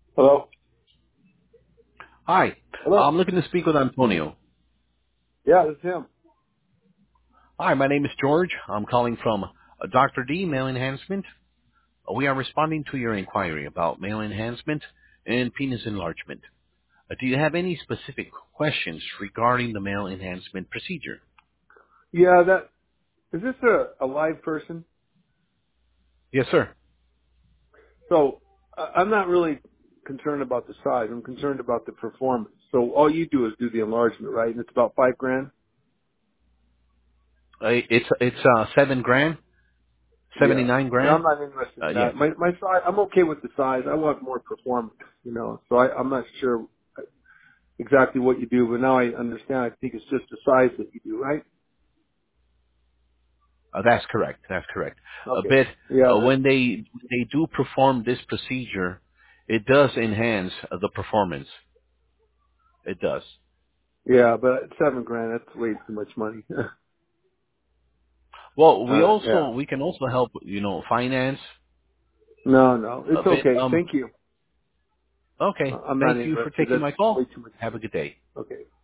Hello? Hi. Hello? I'm looking to speak with Antonio. Yeah, this is him. Hi, my name is George. I'm calling from Dr. D, Male Enhancement. We are responding to your inquiry about male enhancement and penis enlargement. Do you have any specific questions regarding the male enhancement procedure? Yeah, is this a live person? Yes, sir. So, I'm not really concerned about the size. I'm concerned about the performance. So all you do is do the enlargement, right? And it's about $5,000? It's 7 grand, Yeah. 79 grand. I'm not interested in Yes. that. My size, I'm okay with the size. I want more performance, So I'm not sure exactly what you do, but now I understand. I think it's just the size that you do, right? That's correct. That's correct. A Okay. bit Yeah, when they do perform this procedure, it does enhance the performance. It does. yeah, but $7,000, that's way too much money. Well, Yeah. we can also help, finance No, a it's bit. okay. Thank you. Okay. I'm not Thank you for interested. taking That's my way call. too much Have a money. good day. Okay.